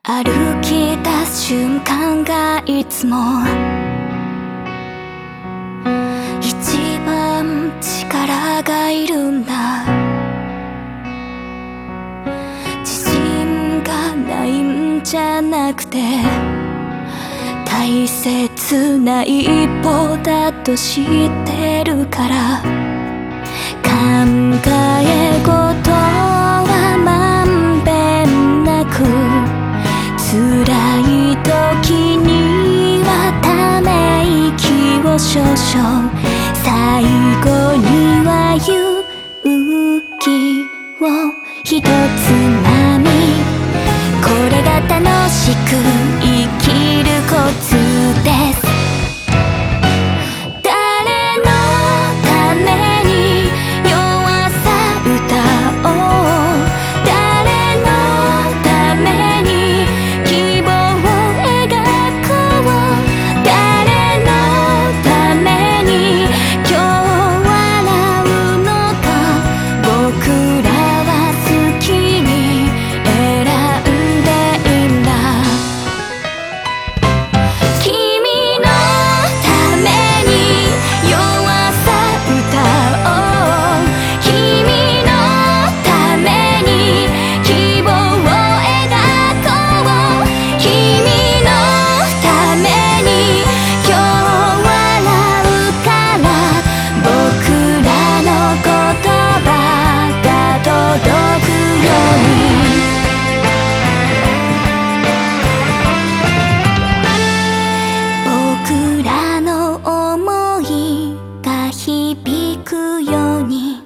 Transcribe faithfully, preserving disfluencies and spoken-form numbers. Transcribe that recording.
歩き出す瞬間がいつも一番力がいるんだ。自信がないんじゃなくて大切な一歩だと知ってるから、考え事はまんべんなく、辛い時にはため息を少々、最後には勇気をひとつまみ、これが楽しく生きるコツです。響くように